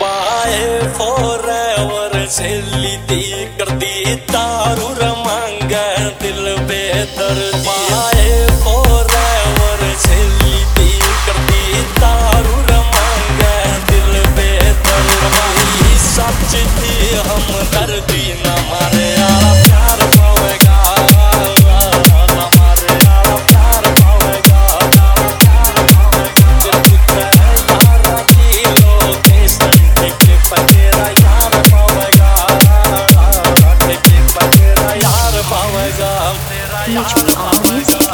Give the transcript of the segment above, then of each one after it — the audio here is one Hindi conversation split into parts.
बाय फॉरएवर सहेली दी कर दी तारू रमांग दिल बेदर बाय फॉरएवर सहेली दी कर दी तारू रमांग दिल बेदर भाई सच थी हम दर्दी न मारे यारा प्यार पावेगा Mutually on the music.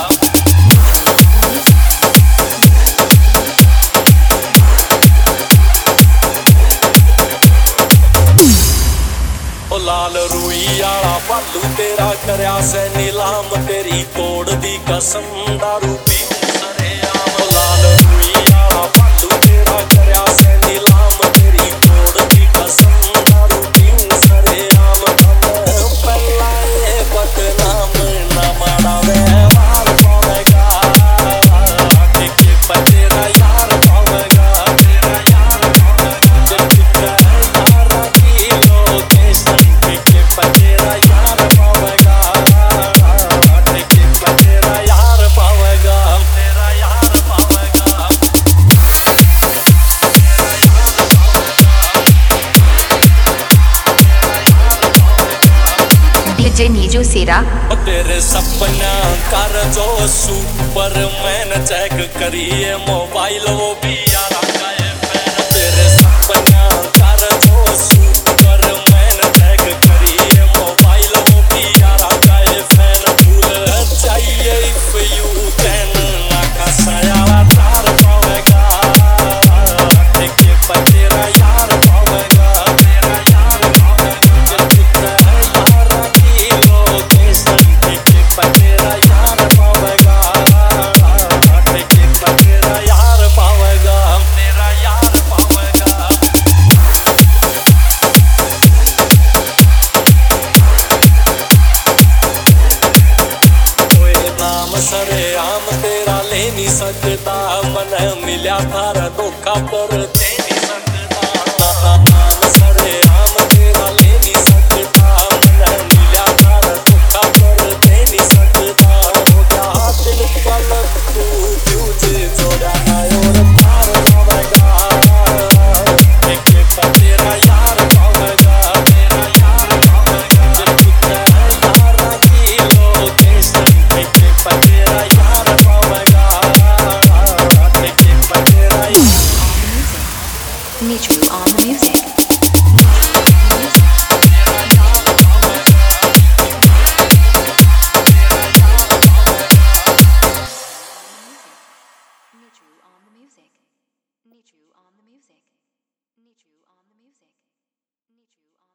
ओ लाल रूई आला बालू तेरा करया से नीलाम तेरी तोड़ दी कसम दारू पी सरेआम लाल रूई आला बालू तेरा करया से नीलाम तेरी तोड़ दी कसम दारू पी सरेआम पहला ये बदनाम न मानावे मार पावेगा देखे पर तेरा यार पावेगा तेरा यार पावेगा यारा की लोकेशन देखे पर तेरा यार पावेगा देखे पर तेरा यार पावेगा तेरा यार पावेगा DJ नीजू सेरा तेरे सपना कर जो सुपरमैन चेक करिए मोबाइल वो भी यारा का है फैन तेरे सपना कर जो सुपरमैन चेक करिए मोबाइल वो भी यारा का है फैन भूल चाहिए इफ यू कैन ना खसा यारा तार पावेगा देखे पर तेरा यार पावेगा तेरा यार पावेगा यारा की लोकेशन देखे पर तेरा यार पावेगा देखे पर तेरा यार पावेगा तेरा यार पावेगा नाम सरेआम तेरा ले नहीं सकता मन मिला थारा धोखा पर दे नहीं सकता नाम सरेआम तेरा ले नहीं सकता मन मिला थारा धोखा पर दे नहीं सकता हो गया दिल पलक तू फ्यूज जोड़ा और तार पावेगा देखे पर तेरा यार पावेगा तेरा यार पावेगा यारा की लोकेशन देखे पर तेरा यार पावेगा देखे पर तेरा Mutually on the music. Nichu on the music. Nichu on the music. Nichu on the music. Nichu on